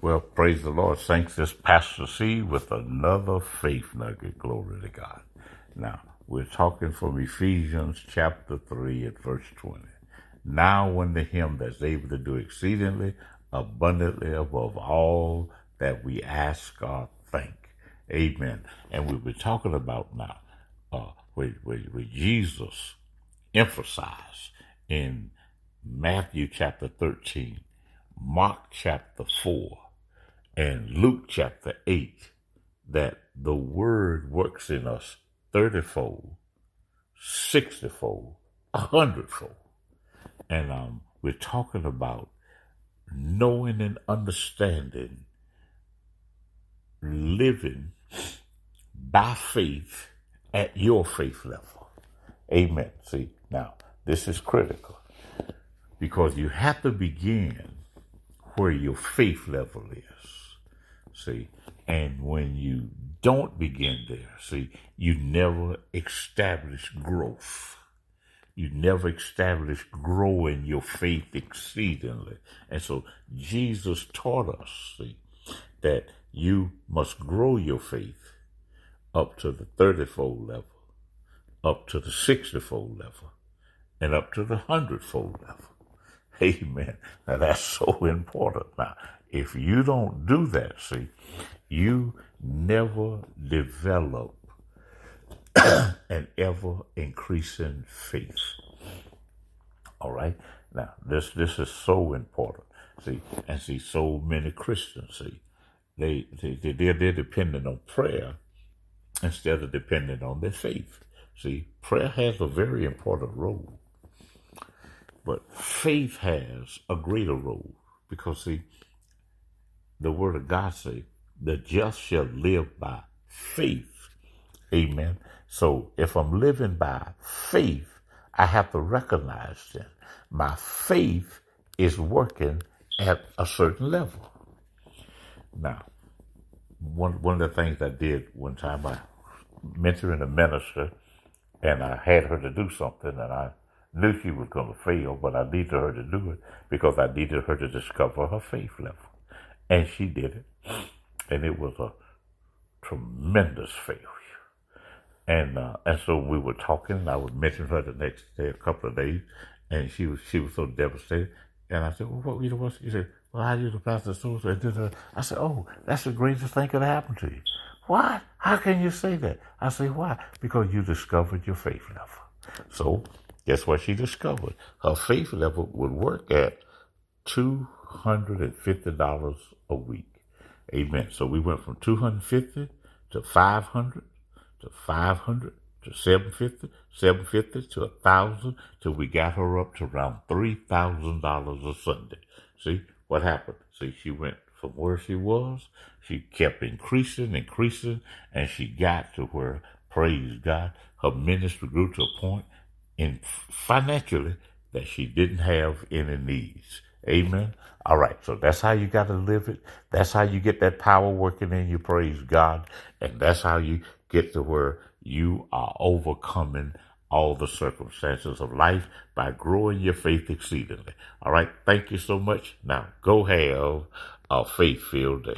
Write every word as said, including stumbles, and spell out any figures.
Well, praise the Lord. Thanks, this Pastor C with another faith nugget. Glory to God. Now, we're talking from Ephesians chapter three at verse twenty. Now unto him that's able to do exceedingly abundantly above all that we ask or think. Amen. And we were talking about now uh, where, where, where Jesus emphasized in Matthew chapter thirteen, Mark chapter four, and Luke chapter eight, that the word works in us thirty-fold, sixty-fold, a hundredfold. And um, we're talking about knowing and understanding, living by faith at your faith level. Amen. See, now, this is critical because you have to begin where your faith level is. See, and when you don't begin there, see, you never establish growth. You never establish growing your faith exceedingly. And so Jesus taught us, see, that you must grow your faith up to the thirty-fold level, up to the sixty-fold level, and up to the hundred-fold level. Amen. Now that's so important. Now, if you don't do that, see, you never develop an ever increasing faith. All right. Now, this this is so important. See, and see, so many Christians, see, they they they they're, they're dependent on prayer instead of depending on their faith. See, prayer has a very important role. But faith has a greater role because, see, the word of God says, the just shall live by faith. Amen. So if I'm living by faith, I have to recognize that my faith is working at a certain level. Now, one, one of the things I did one time, I mentoring a minister, and I had her to do something, and I knew she was going to fail, but I needed her to do it because I needed her to discover her faith level. And she did it. And it was a tremendous failure. And uh, and so we were talking, and I would mention her the next day, a couple of days, and she was she was so devastated. And I said, well, what, you know what? She said, well, how you the pastor so so? I said, oh, that's the greatest thing could happen to you. Why? How can you say that? I said, why? Because you discovered your faith level. So guess what she discovered? Her faith level would work at two hundred fifty dollars a week. Amen. So we went from two hundred fifty dollars to five hundred dollars to five hundred dollars to seven hundred fifty dollars, seven hundred fifty dollars to one thousand dollars till we got her up to around three thousand dollars a Sunday. See what happened? See, she went from where she was, she kept increasing, increasing, and she got to where, praise God, her ministry grew to a point in financially that she didn't have any needs. Amen. All right. So that's how you got to live it. That's how you get that power working in you. Praise God. And that's how you get to where you are overcoming all the circumstances of life by growing your faith exceedingly. All right. Thank you so much. Now go have a faith-filled day.